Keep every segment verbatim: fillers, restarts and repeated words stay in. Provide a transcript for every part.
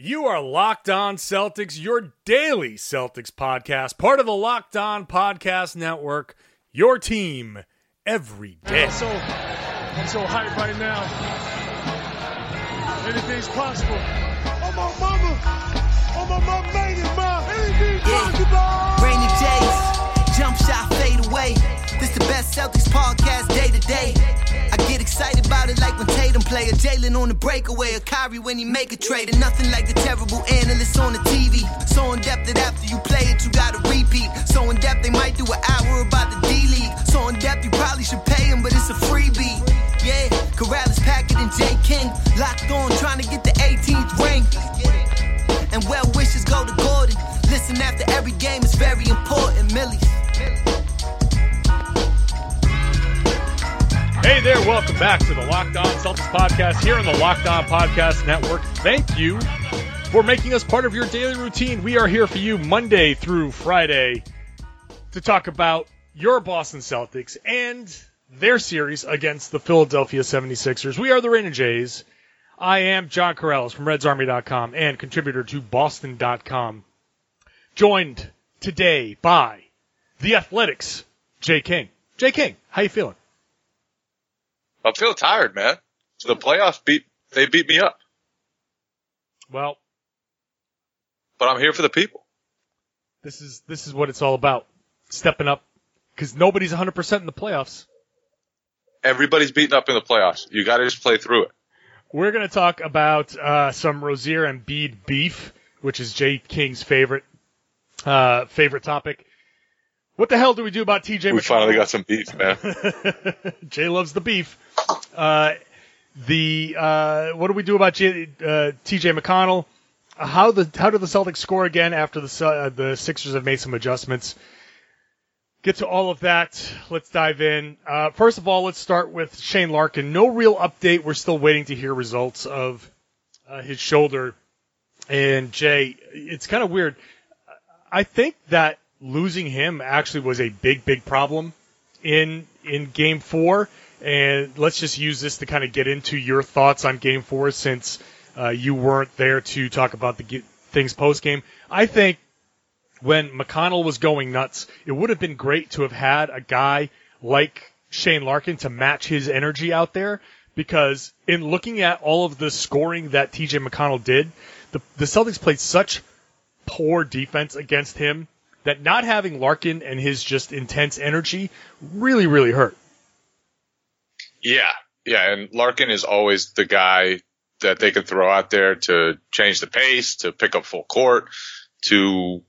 You are Locked On Celtics, your daily Celtics podcast, part of the Locked On Podcast Network, your team every day. I'm so, I'm so hyped right now. Anything's possible. Oh, my mama. Oh, my mama made it, ma. Anything's yeah. possible. Rainy days, jump shot, fade away. This the best Celtics podcast day to day. I get excited about it like when Tatum play, a Jalen on the breakaway, a Kyrie when he make a trade, and nothing like the terrible analysts on the T V. So in depth that after you play it, you gotta repeat. So in depth they might do an hour about the D-League. So in depth you probably should pay him, but it's a freebie. Yeah, Corrales, Packard, and J. King locked on, trying to get the eighteenth ring. And well wishes go to Gordon. Listen after every game is very important, Millies. Hey there, welcome back to the Locked On Celtics podcast here on the Locked On Podcast Network. Thank you for making us part of your daily routine. We are here for you Monday through Friday to talk about your Boston Celtics and their series against the Philadelphia seventy-sixers. We are the Rain and Jays. I am John Corrales from Reds Army dot com and contributor to Boston dot com. Joined today by the Athletics, Jay King. Jay King, how you feeling? I'm feeling tired, man. The playoffs beat, they beat me up. Well, but I'm here for the people. This is, this is what it's all about. Stepping up. Cause nobody's one hundred percent in the playoffs. Everybody's beaten up in the playoffs. You gotta just play through it. We're gonna talk about, uh, some Rozier and Embiid beef, which is Jay King's favorite, uh, favorite topic. What the hell do we do about T J We McConnell? finally got some beef, man. Jay loves the beef. Uh, the uh, what do we do about J, uh, T J McConnell? Uh, how the how do the Celtics score again after the uh, the Sixers have made some adjustments? Get to all of that. Let's dive in. Uh, first of all, let's start with Shane Larkin. No real update. We're still waiting to hear results of uh, his shoulder. And Jay, it's kind of weird. I think that losing him actually was a big, big problem in in Game Four. And let's just use this to kind of get into your thoughts on Game Four, since uh, you weren't there to talk about the ge- things post game. I think when McConnell was going nuts, it would have been great to have had a guy like Shane Larkin to match his energy out there. Because in looking at all of the scoring that T J McConnell did, the, the Celtics played such poor defense against him that not having Larkin and his just intense energy really, really hurt. Yeah, yeah, and Larkin is always the guy that they can throw out there to change the pace, to pick up full court, to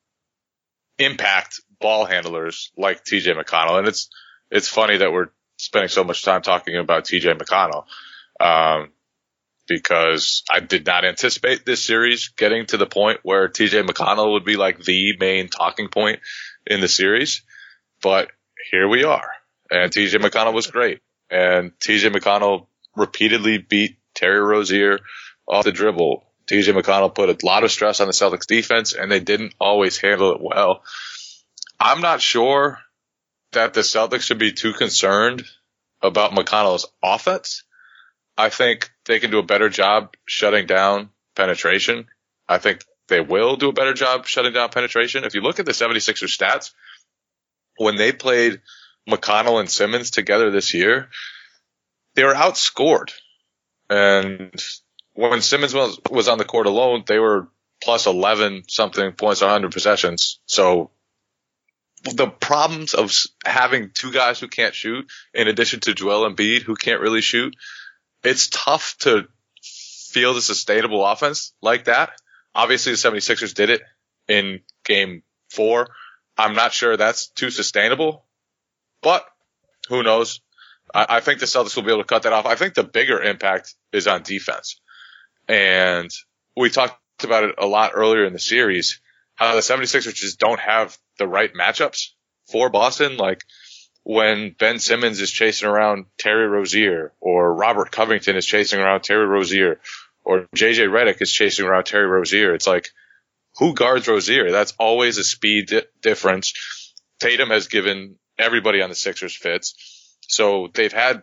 impact ball handlers like T J McConnell. And it's it's funny that we're spending so much time talking about T J McConnell, um, because I did not anticipate this series getting to the point where T J McConnell would be like the main talking point in the series. But here we are, and T J McConnell was great. And T J McConnell repeatedly beat Terry Rozier off the dribble. T J McConnell put a lot of stress on the Celtics defense, and they didn't always handle it well. I'm not sure that the Celtics should be too concerned about McConnell's offense. I think they can do a better job shutting down penetration. I think they will do a better job shutting down penetration. If you look at the seventy-sixers stats, when they played McConnell and Simmons together this year, they were outscored. And when Simmons was, was on the court alone, they were plus eleven something points on one hundred possessions. So the problems of having two guys who can't shoot, in addition to Joel Embiid who can't really shoot, it's tough to field a sustainable offense like that. Obviously, the seventy-sixers did it in game four. I'm not sure that's too sustainable. But who knows? I, I think the Celtics will be able to cut that off. I think the bigger impact is on defense. And we talked about it a lot earlier in the series, how the seventy-sixers just don't have the right matchups for Boston. Like when Ben Simmons is chasing around Terry Rozier, or Robert Covington is chasing around Terry Rozier, or J J Redick is chasing around Terry Rozier. It's like, who guards Rozier? That's always a speed di- difference. Tatum has given everybody on the Sixers fits. So they've had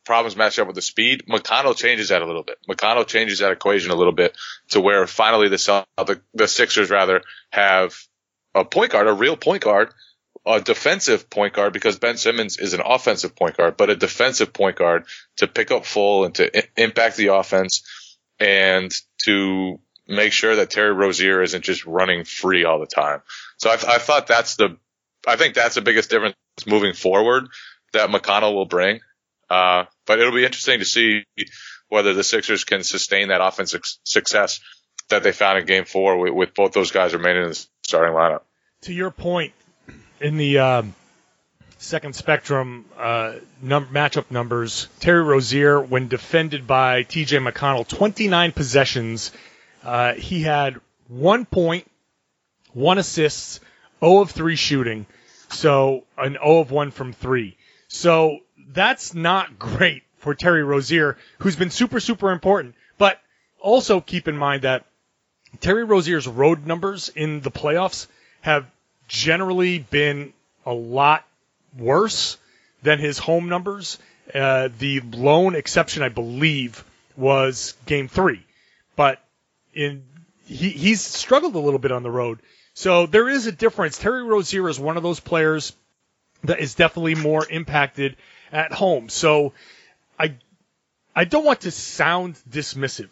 problems match up with the speed. McConnell changes that a little bit. McConnell changes that equation a little bit to where finally the Celtic, the Sixers rather have a point guard, a real point guard, a defensive point guard, because Ben Simmons is an offensive point guard, but a defensive point guard to pick up full and to I- impact the offense and to make sure that Terry Rozier isn't just running free all the time. So I, I thought that's the, I think that's the biggest difference moving forward that McConnell will bring. Uh, but it'll be interesting to see whether the Sixers can sustain that offensive success that they found in game four with, with both those guys remaining in the starting lineup. To your point, in the um, second spectrum uh, num- matchup numbers, Terry Rozier, when defended by T J McConnell, twenty-nine possessions, uh, he had one point, one assist, zero of three shooting, so an zero of one from three. So that's not great for Terry Rozier, who's been super, super important. But also keep in mind that Terry Rozier's road numbers in the playoffs have generally been a lot worse than his home numbers. Uh, the lone exception, I believe, was game three. But in he, he's struggled a little bit on the road. So there is a difference. Terry Rozier is one of those players that is definitely more impacted at home. So I I don't want to sound dismissive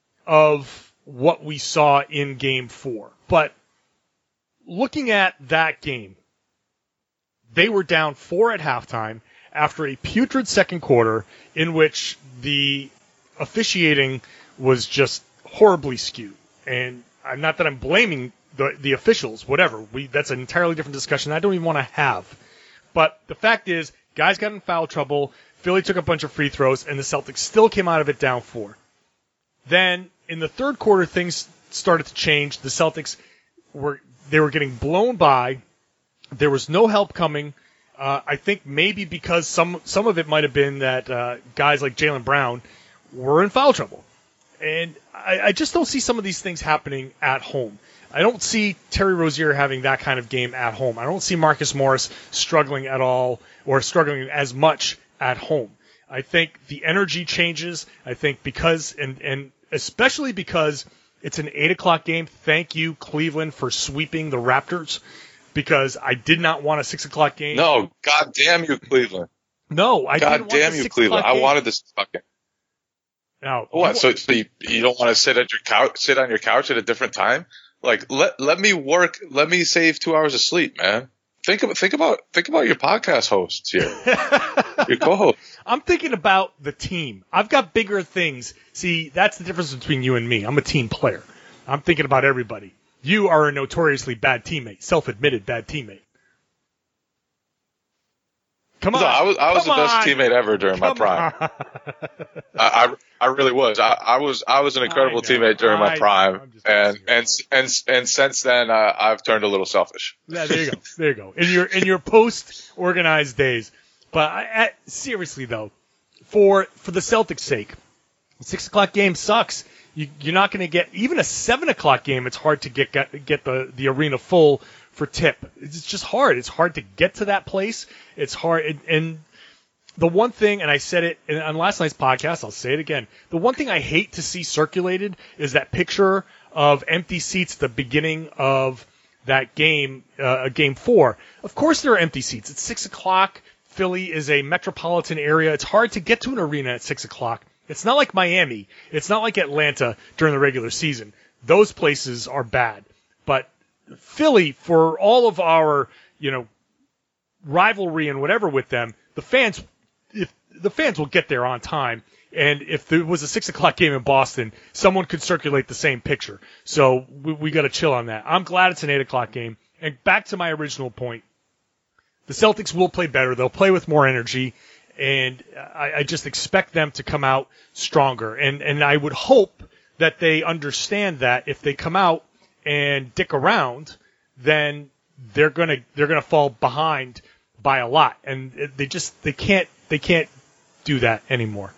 of what we saw in game four. But looking at that game, they were down four at halftime after a putrid second quarter in which the officiating was just horribly skewed. And I'm not that I'm blaming the the officials, whatever. We that's an entirely different discussion I don't even want to have. But the fact is, guys got in foul trouble, Philly took a bunch of free throws, and the Celtics still came out of it down four. Then, in the third quarter, things started to change. The Celtics were they were getting blown by. There was no help coming. Uh, I think maybe because some some of it might have been that uh, guys like Jaylen Brown were in foul trouble. And I, I just don't see some of these things happening at home. I don't see Terry Rozier having that kind of game at home. I don't see Marcus Morris struggling at all or struggling as much at home. I think the energy changes. I think because, and, and especially because it's an eight o'clock game, thank you, Cleveland, for sweeping the Raptors, because I did not want a six o'clock game. No, God damn you, Cleveland. No, I God didn't want damn the you, six Cleveland. o'clock I game. wanted this fucking. Now, What? So, so you, you don't want to sit at your couch, sit on your couch at a different time? Like, let let me work. Let me save two hours of sleep, man. Think about think about think about your podcast hosts here, your co-host. I'm thinking about the team. I've got bigger things. See, that's the difference between you and me. I'm a team player. I'm thinking about everybody. You are a notoriously bad teammate, self-admitted bad teammate. Come on. No, I was I was Come the best on. teammate ever during my Come prime. on. I, I I really was. I, I was I was an incredible I know, teammate during I my know. prime, I'm just and messing and and and since then uh, I've turned a little selfish. Yeah, there you go. There you go. In your in your post-organized days. But I, I, seriously, though, for for the Celtics' sake, the six o'clock game sucks. You, you're not going to get even a seven o'clock game. It's hard to get get, get the, the arena full for tip. It's just hard. It's hard to get to that place. It's hard. And, and the one thing, and I said it in, on last night's podcast, I'll say it again. The one thing I hate to see circulated is that picture of empty seats at the beginning of that game, uh, game four. Of course there are empty seats. It's six o'clock. Philly is a metropolitan area. It's hard to get to an arena at six o'clock. It's not like Miami. It's not like Atlanta during the regular season. Those places are bad. But Philly, for all of our, you know, rivalry and whatever with them, the fans, if the fans will get there on time. And if there was a six o'clock game in Boston, someone could circulate the same picture. So we, we got to chill on that. I'm glad it's an eight o'clock game. And back to my original point, the Celtics will play better. They'll play with more energy. And I, I just expect them to come out stronger. And, and I would hope that they understand that if they come out and dick around, then they're gonna they're gonna fall behind by a lot. And they just they can't they can't do that anymore.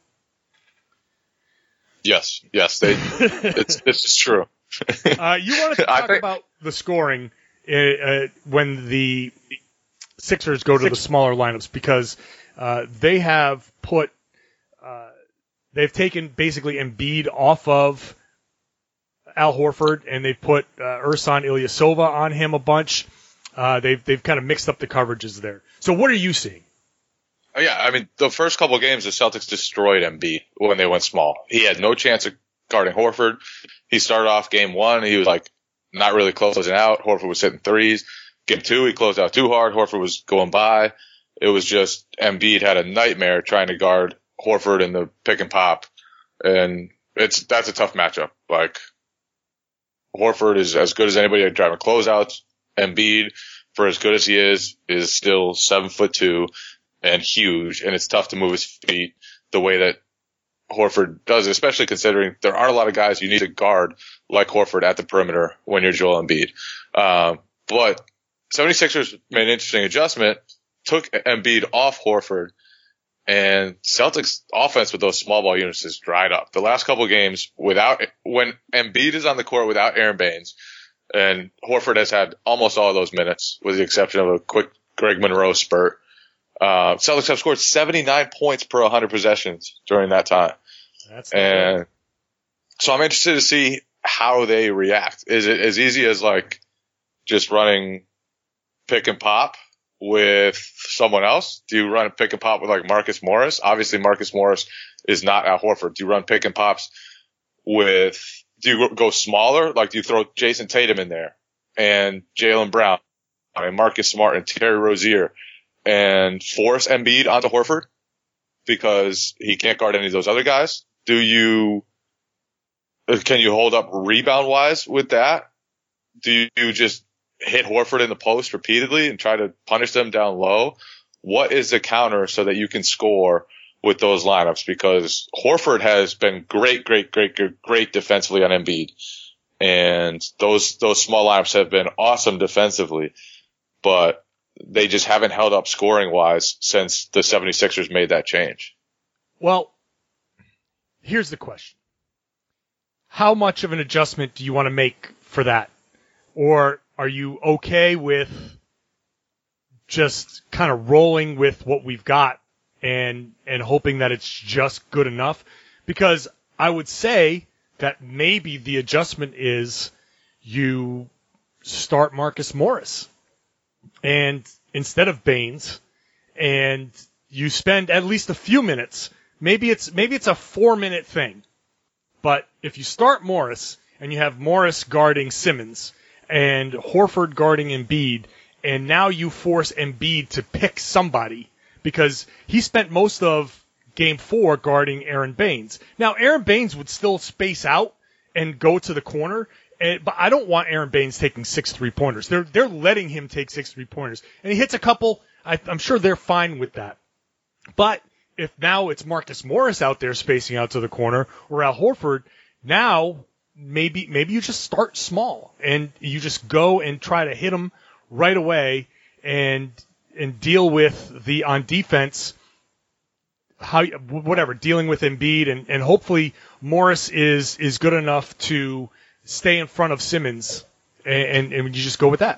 Yes, yes, they. it's this is true. uh, you wanted to I talk think- about the scoring uh, uh, when the Sixers go to the smaller lineups, because uh, they have put they've taken basically Embiid off of Al Horford, and they've put uh, Ersan Ilyasova on him a bunch. Uh, they've they've kind of mixed up the coverages there. So what are you seeing? Oh, yeah, I mean, the first couple of games, the Celtics destroyed Embiid when they went small. He had no chance of guarding Horford. He started off game one. He was like not really closing out. Horford was hitting threes. Game two, he closed out too hard. Horford was going by. It was just Embiid had a nightmare trying to guard Horford in the pick and pop. And it's that's a tough matchup. Like, Horford is as good as anybody at driving closeouts. Embiid, for as good as he is, is still seven foot two and huge, and it's tough to move his feet the way that Horford does, especially considering there aren't a lot of guys you need to guard like Horford at the perimeter when you're Joel Embiid. Um, but seventy-sixers made an interesting adjustment, took Embiid off Horford, and Celtics offense with those small ball units has dried up. The last couple of games without, when Embiid is on the court without Aaron Baines, and Horford has had almost all of those minutes with the exception of a quick Greg Monroe spurt. Uh, Celtics have scored seventy-nine points per one hundred possessions during that time. That's and good. So I'm interested to see how they react. Is it as easy as like just running pick and pop with someone else? Do you run pick and pop with like Marcus Morris? Obviously Marcus Morris is not Al Horford. Do you run pick and pops with, do you go smaller? Like do you throw Jason Tatum in there and Jaylen Brown and Marcus Smart and Terry Rozier and force Embiid onto Horford because he can't guard any of those other guys? Do you, can you hold up rebound wise with that? Do you just hit Horford in the post repeatedly and try to punish them down low? What is the counter so that you can score with those lineups? Because Horford has been great, great, great, great, great defensively on Embiid. And those, those small lineups have been awesome defensively, but they just haven't held up scoring wise since the seventy-sixers made that change. Well, here's the question. How much of an adjustment do you want to make for that? Or are you okay with just kind of rolling with what we've got and and hoping that it's just good enough? Because I would say that maybe the adjustment is you start Marcus Morris and instead of Baines, and you spend at least a few minutes. Maybe it's maybe it's a four minute thing, but if you start Morris and you have Morris guarding Simmons and Horford guarding Embiid, and now you force Embiid to pick somebody because he spent most of game four guarding Aaron Baines. Now Aaron Baines would still space out and go to the corner. And, but I don't want Aaron Baines taking six three-pointers. They're they're letting him take six three-pointers. And he hits a couple. I, I'm sure they're fine with that. But if now it's Marcus Morris out there spacing out to the corner or Al Horford, now maybe maybe you just start small and you just go and try to hit him right away and and deal with the on defense how whatever dealing with Embiid and, and hopefully Morris is is good enough to stay in front of Simmons, and, and, and you just go with that.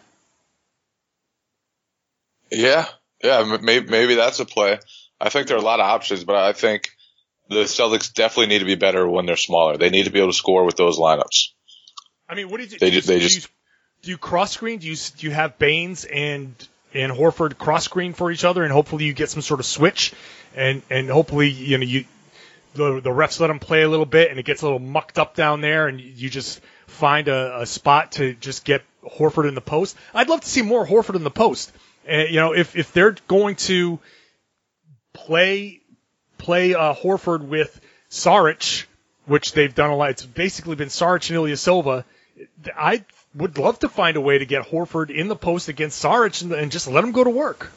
Yeah, yeah, maybe, maybe that's a play. I think there are a lot of options, but I think the Celtics definitely need to be better when they're smaller. They need to be able to score with those lineups. I mean, what do you do? They do, you, just, they do, just, you, do you cross screen? Do you do you have Baines and and Horford cross screen for each other, and hopefully you get some sort of switch, and and hopefully you know you the the refs let them play a little bit, and it gets a little mucked up down there, and you just find a, a spot to just get Horford in the post. I'd love to see more Horford in the post. Uh, you know, if if they're going to play play uh, Horford with Saric, which they've done a lot, it's basically been Saric and Ilyasova. I would love to find a way to get Horford in the post against Saric and, and just let him go to work.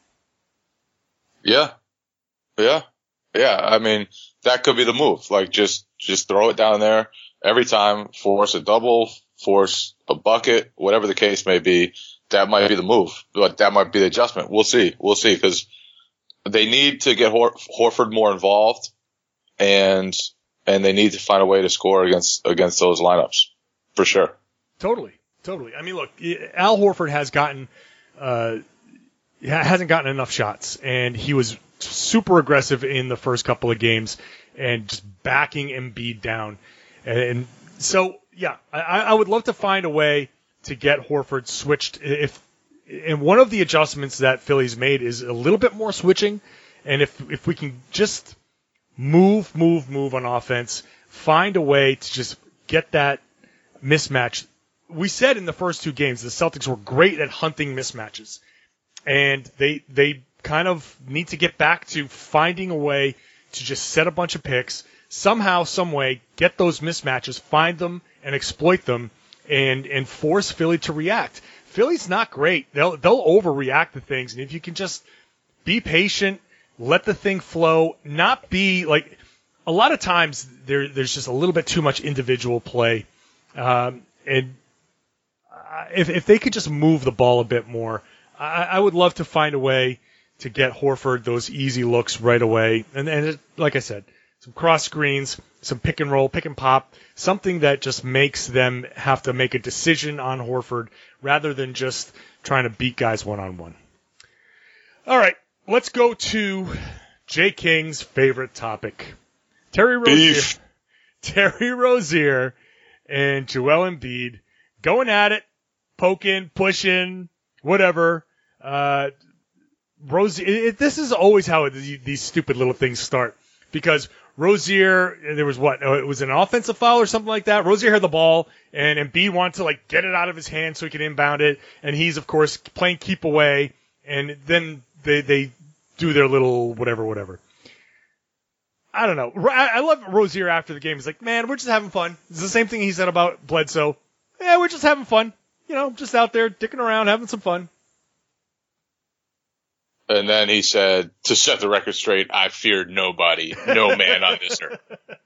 Yeah, yeah, yeah. I mean, that could be the move. Like, just just throw it down there every time, force a double, force a bucket, whatever the case may be. That might be the move, but that might be the adjustment. We'll see. We'll see, because they need to get Hor- Horford more involved, and and they need to find a way to score against against those lineups, for sure. Totally, totally. I mean, look, Al Horford has gotten uh, hasn't gotten enough shots, and he was super aggressive in the first couple of games, and just backing Embiid down. And so, yeah, I, I would love to find a way to get Horford switched. If and one of the adjustments that Philly's made is a little bit more switching, and if if we can just move, move, move on offense, find a way to just get that mismatch. We said in the first two games the Celtics were great at hunting mismatches, and they they kind of need to get back to finding a way to just set a bunch of picks, somehow, some way, get those mismatches, find them and exploit them, and and force Philly to react. Philly's not great. They'll they'll overreact to things, and if you can just be patient, let the thing flow, not be like a lot of times there there's just a little bit too much individual play, um, and if if they could just move the ball a bit more, I, I would love to find a way to get Horford those easy looks right away, and and it, like I said, some cross screens, some pick and roll, pick and pop, something that just makes them have to make a decision on Horford rather than just trying to beat guys one-on-one. All right, let's go to Jay King's favorite topic. Terry Rozier, Beef. Terry Rozier and Joel Embiid going at it, poking, pushing, whatever. Uh, Rozier, it, this is always how it, these stupid little things start, because Rozier, there was what? It was an offensive foul or something like that. Rozier had the ball, and Embiid wanted to like get it out of his hand so he could inbound it, and he's of course playing keep away, and then they they do their little whatever whatever. I don't know. I, I love Rozier after the game. He's like, man, we're just having fun. It's the same thing he said about Bledsoe. Yeah, we're just having fun. You know, just out there dicking around, having some fun. And then he said, to set the record straight, I feared nobody, no man on this earth.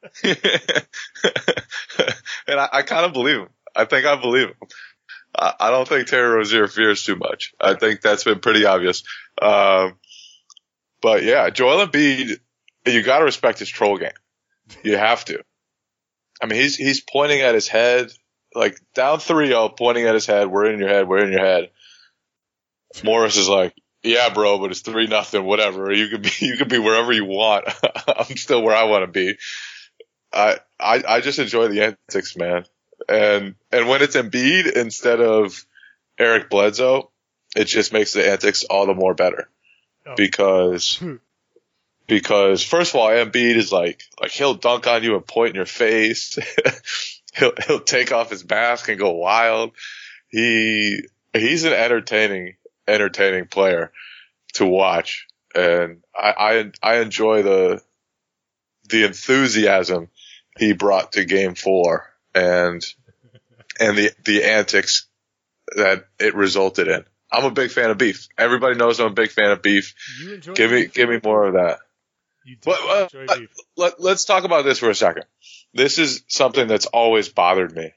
And I, I kind of believe him. I think I believe him. I, I don't think Terry Rozier fears too much. I think that's been pretty obvious. Um, but yeah, Joel Embiid, you got to respect his troll game. You have to. I mean, he's he's pointing at his head, like down three oh, pointing at his head. We're in your head. We're in your head. Morris is like, yeah, bro, but it's three nothing, whatever. You could be, you could be wherever you want. I'm still where I want to be. I, I, I just enjoy the antics, man. And, and when it's Embiid instead of Eric Bledsoe, it just makes the antics all the more better. Oh. Because, because first of all, Embiid is like, like he'll dunk on you and point in your face. he'll, he'll take off his mask and go wild. He, he's an entertaining, entertaining player to watch, and I, I I enjoy the the enthusiasm he brought to Game Four, and and the the antics that it resulted in. I'm a big fan of beef. Everybody knows I'm a big fan of beef. You enjoy give me beef. give me more of that. You do But, uh, enjoy beef. Let, let's talk about this for a second. This is something that's always bothered me.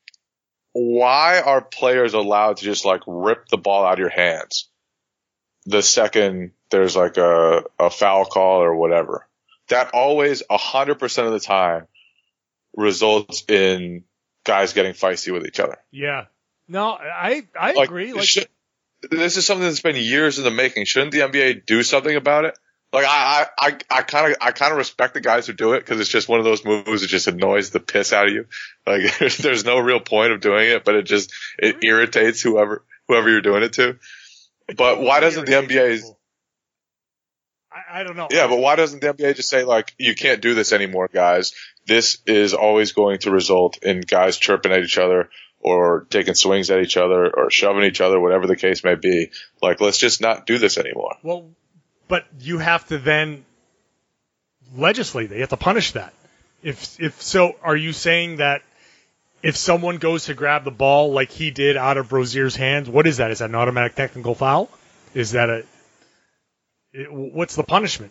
Why are players allowed to just like rip the ball out of your hands the second there's like a, a foul call or whatever? That always a hundred percent of the time results in guys getting feisty with each other. Yeah. No, I I Like, agree. Like, should, this is something that's been years in the making. Shouldn't the N B A do something about it? Like I, I, I kind of, I kind of respect the guys who do it because it's just one of those moves that just annoys the piss out of you. Like there's no real point of doing it, but it just, it irritates whoever, whoever you're doing it to. But why doesn't the N B A? I, I don't know. Yeah, but why doesn't the N B A just say like, you can't do this anymore, guys? This is always going to result in guys chirping at each other or taking swings at each other or shoving each other, whatever the case may be. Like, let's just not do this anymore. Well, but you have to then legislate. You have to punish that. If if so, are you saying that if someone goes to grab the ball like he did out of Rozier's hands, what is that? Is that an automatic technical foul? Is that a it, what's the punishment?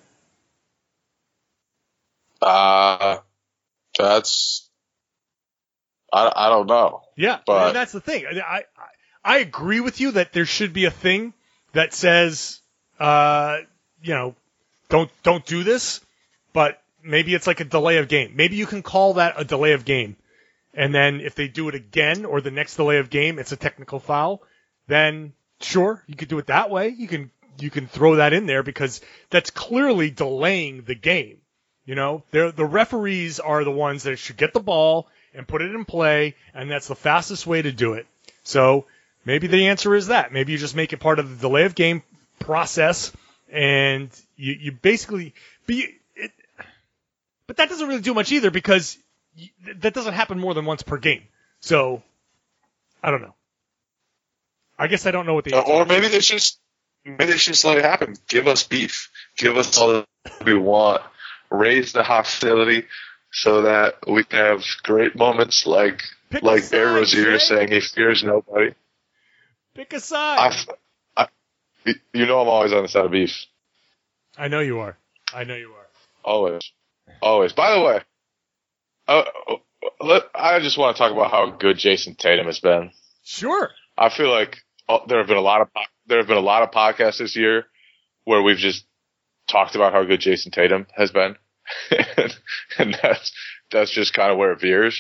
Uh, that's I I don't know. Yeah, but and that's the thing. I, I I agree with you that there should be a thing that says, uh, you know, don't don't do this, but maybe it's like a delay of game. Maybe you can call that a delay of game, and then if they do it again or the next delay of game, it's a technical foul. Then sure, you could do it that way. You can you can throw that in there because that's clearly delaying the game. You know, They're, the referees are the ones that should get the ball and put it in play, and that's the fastest way to do it. So maybe the answer is that. Maybe you just make it part of the delay of game process, and you, you basically but, you, it, but that doesn't really do much either because you, that doesn't happen more than once per game. So I don't know. I guess I don't know what the Uh, answer or is. maybe they should just maybe they should just let it happen. Give us beef. Give us all that we want. Raise the hostility so that we can have great moments like Pick a like side, Aaron Rozier Jay. saying he fears nobody. Pick a side. I, I, you know I'm always on the side of beef. I know you are. I know you are. Always. Always. By the way, uh, let, I just want to talk about how good Jason Tatum has been. Sure. I feel like oh, there have been a lot of there have been a lot of podcasts this year where we've just talked about how good Jason Tatum has been, and, and that's that's just kind of where it veers.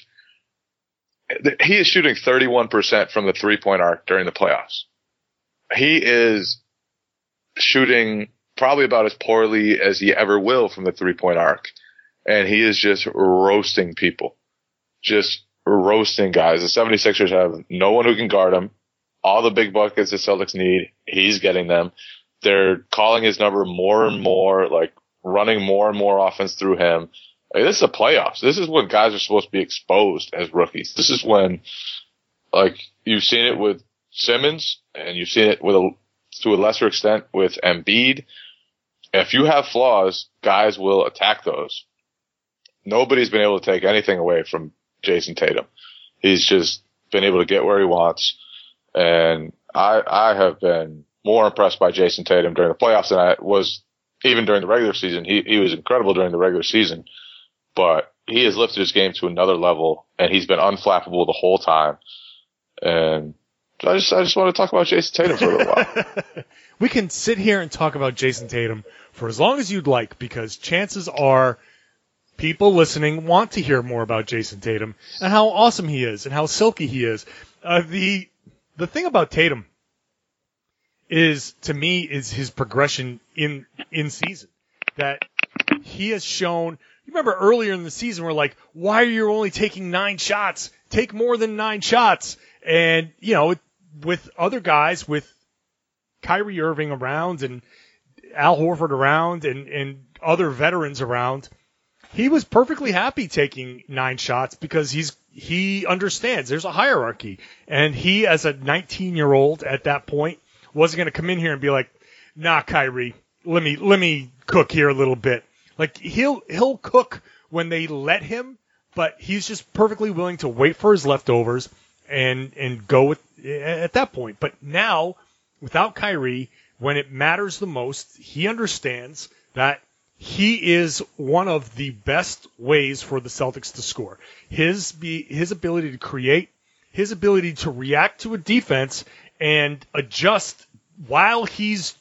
He is shooting thirty-one percent from the three-point arc during the playoffs. He is shooting probably about as poorly as he ever will from the three-point arc, and he is just roasting people, just roasting guys. The 76ers have no one who can guard him. All the big buckets the Celtics need, he's getting them. They're calling his number more and more, like running more and more offense through him. Like, this is the playoffs. This is when guys are supposed to be exposed as rookies. This is when, like, you've seen it with Simmons, and you've seen it with a, to a lesser extent with Embiid. If you have flaws, guys will attack those. Nobody's been able to take anything away from Jason Tatum. He's just been able to get where he wants. And I, I have been more impressed by Jason Tatum during the playoffs than I was even during the regular season. He, he was incredible during the regular season, but he has lifted his game to another level, and he's been unflappable the whole time. And I just, I just want to talk about Jason Tatum for a little while. We can sit here and talk about Jason Tatum for as long as you'd like, because chances are people listening want to hear more about Jason Tatum and how awesome he is and how silky he is. Uh, the the thing about Tatum is, to me, is his progression in in season. That he has shown. You remember earlier in the season, we're like, why are you only taking nine shots? Take more than nine shots. And, you know, with other guys, with Kyrie Irving around and Al Horford around and, and other veterans around, he was perfectly happy taking nine shots because he's he understands there's a hierarchy. And he, as a nineteen-year-old at that point, wasn't going to come in here and be like, nah, Kyrie, let me let me cook here a little bit. Like, he'll he'll cook when they let him, but he's just perfectly willing to wait for his leftovers and and go with at that point. But now, without Kyrie, when it matters the most, he understands that he is one of the best ways for the Celtics to score. His be his ability to create, his ability to react to a defense and adjust while he's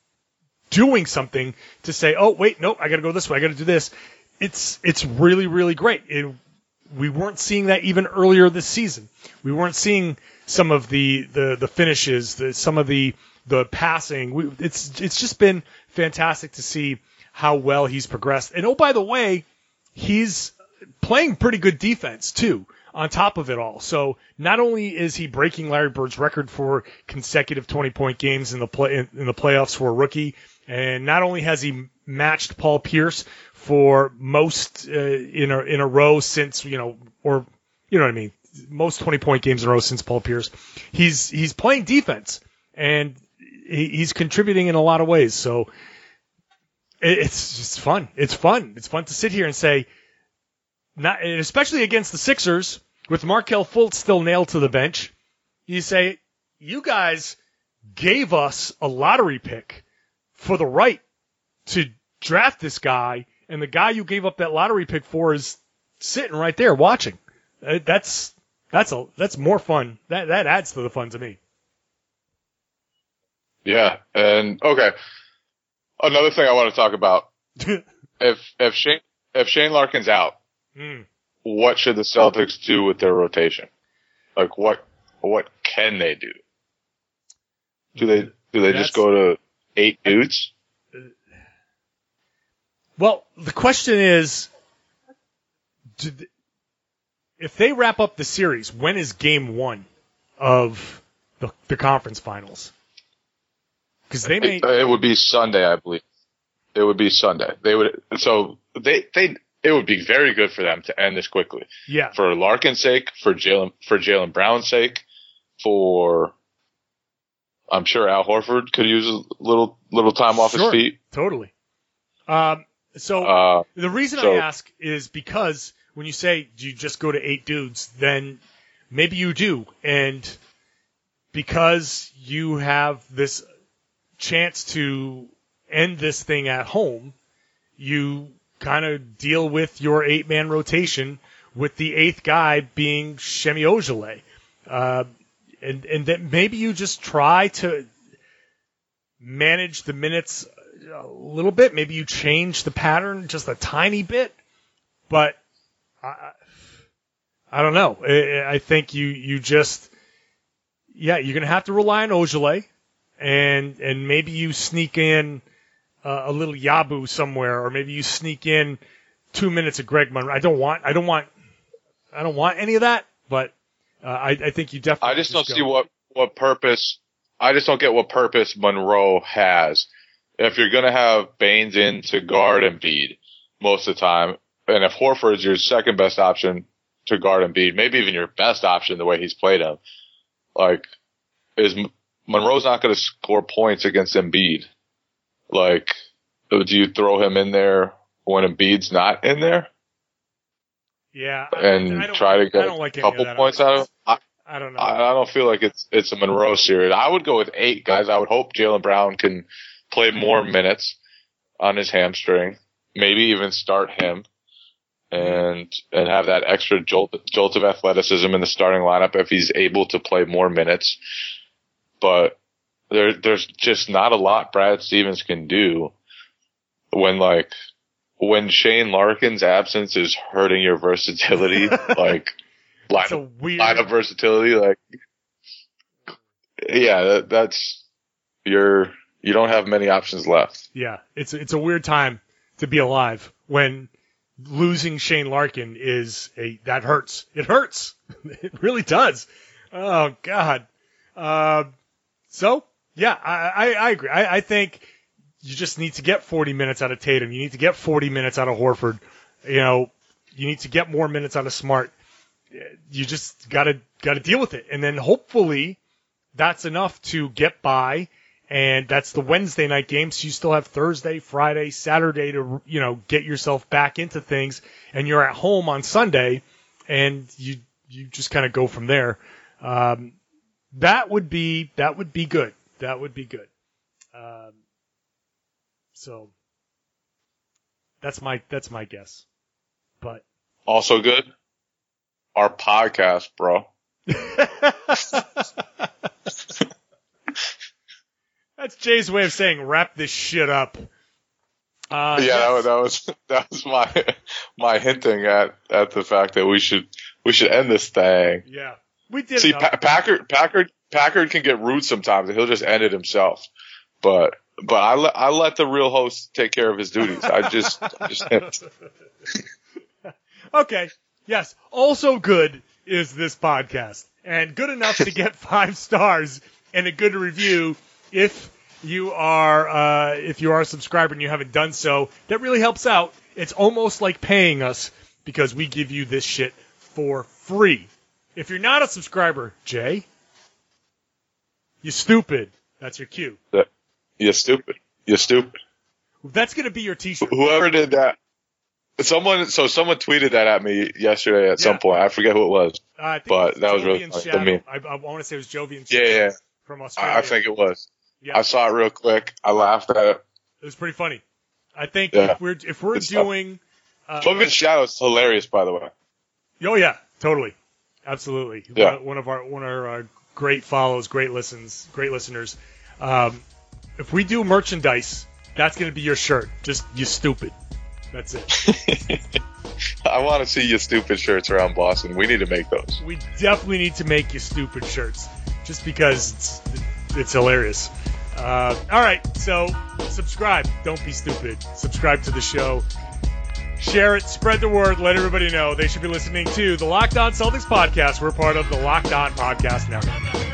doing something to say, oh, wait, nope, I got to go this way, I got to do this. It's it's really, really great. It, we weren't seeing that even earlier this season. We weren't seeing some of the the, the finishes, the, some of the the passing. We, it's it's just been fantastic to see how well he's progressed. And oh, by the way, he's playing pretty good defense too, on top of it all. So not only is he breaking Larry Bird's record for consecutive twenty-point games in the play in, in the playoffs for a rookie, and not only has he matched Paul Pierce for most uh, in a in a row since, you know, or you know what I mean, most twenty-point games in a row since Paul Pierce. He's he's playing defense, and he, he's contributing in a lot of ways. So it, it's just fun. It's fun. It's fun to sit here and say, not, and especially against the Sixers, with Markelle Fultz still nailed to the bench, you say, you guys gave us a lottery pick for the right to draft this guy, and the guy you gave up that lottery pick for is sitting right there watching. Uh, That's that's a that's more fun. That that adds to the fun to me. Yeah, and okay. Another thing I want to talk about. if if Shane if Shane Larkin's out, Mm. what should the Celtics do with their rotation? Like, what what can they do? Do they do they That's- just go to eight dudes? Well, Well, the question is, do th- if they wrap up the series, when is game one of the, the conference finals? Because they may. It, it would be Sunday, I believe. It would be Sunday. They would. So they they. It would be very good for them to end this quickly. Yeah. For Larkin's sake, for Jalen for Jalen Brown's sake, for I'm sure Al Horford could use a little little time off Sure, his feet. Totally. Um. So Uh, the reason so- I ask is because when you say do you just go to eight dudes, then maybe you do, and because you have this chance to end this thing at home, you kind of deal with your eight-man rotation with the eighth guy being Shemi Ojeleye. Uh, and, and that maybe you just try to manage the minutes a little bit. Maybe you change the pattern just a tiny bit. But I, I don't know. I, I think you, you just, yeah, you're going to have to rely on Ojeleye. And, and maybe you sneak in Uh, a little Yabu somewhere, or maybe you sneak in two minutes of Greg Monroe. I don't want, I don't want, I don't want any of that. But uh, I, I think you definitely. I just don't go. see what what purpose. I just don't get what purpose Monroe has. If you're going to have Baines in to guard Embiid most of the time, and if Horford's your second best option to guard Embiid, maybe even your best option the way he's played him, like is Monroe's not going to score points against Embiid. Like, do you throw him in there when Embiid's not in there? Yeah, and I don't, try to I get don't like a any of couple that. points out of him? I, I don't know. I, I don't feel like it's it's a Monroe series. I would go with eight guys. I would hope Jaylen Brown can play more minutes on his hamstring, maybe even start him, and and have that extra jolt jolt of athleticism in the starting lineup if he's able to play more minutes. But there there's just not a lot Brad Stevens can do when like when Shane Larkin's absence is hurting your versatility, like It's a line, weird. lineup versatility, like yeah, that, that's you're you don't have many options left. Yeah, it's it's a weird time to be alive when losing Shane Larkin is a that hurts. It hurts. It really does. Oh God. Uh, so yeah, I I, I agree. I, I think you just need to get forty minutes out of Tatum. You need to get forty minutes out of Horford. You know, you need to get more minutes out of Smart. You just gotta gotta deal with it, and then hopefully that's enough to get by. And that's the Wednesday night game, so you still have Thursday, Friday, Saturday to, you know, get yourself back into things. And you're at home on Sunday, and you you just kind of go from there. Um, that would be that would be good. That would be good. Um, so that's my that's my guess. But Also good, our podcast, bro. That's Jay's way of saying wrap this shit up. Uh, yeah, yes. that was that was my my hinting at at the fact that we should we should end this thing. Yeah, we did. See, enough. pa- Packard Packard Packard can get rude sometimes, and he'll just end it himself. But but I let I let the real host take care of his duties. I just I just hint. Okay. Yes. Also good is this podcast, and good enough to get five stars and a good review if you are uh, if you are a subscriber and you haven't done so. That really helps out. It's almost like paying us because we give you this shit for free. If you're not a subscriber, Jay, you stupid. That's your cue. You're stupid. You're stupid. That's gonna be your T-shirt. Whoever did that. Someone, so someone tweeted that at me yesterday at Yeah. some point. I forget who it was. Uh, I think But it was that was Jovi really and funny. Shadow. I mean- I, I want to say it was Jovi and Yeah, Shadow yeah. from Australia. I, I think it was. Yeah. I saw it real quick. I laughed at it. It was pretty funny. I think Yeah. if we're if we're Good stuff. doing, uh, Jovi Shadow is hilarious, by the way. oh yeah, totally, absolutely. Yeah. One, one of our one of our uh, great follows, great listens, great listeners. Um, if we do merchandise, that's gonna be your shirt. Just you stupid. That's it. I want to see your stupid shirts around Boston. We need to make those. We definitely need to make you stupid shirts, just because it's it's hilarious. Uh, all right, so subscribe. Don't be stupid. Subscribe to the show. Share it. Spread the word. Let everybody know they should be listening to the Locked On Celtics podcast. We're part of the Locked On Podcast Network.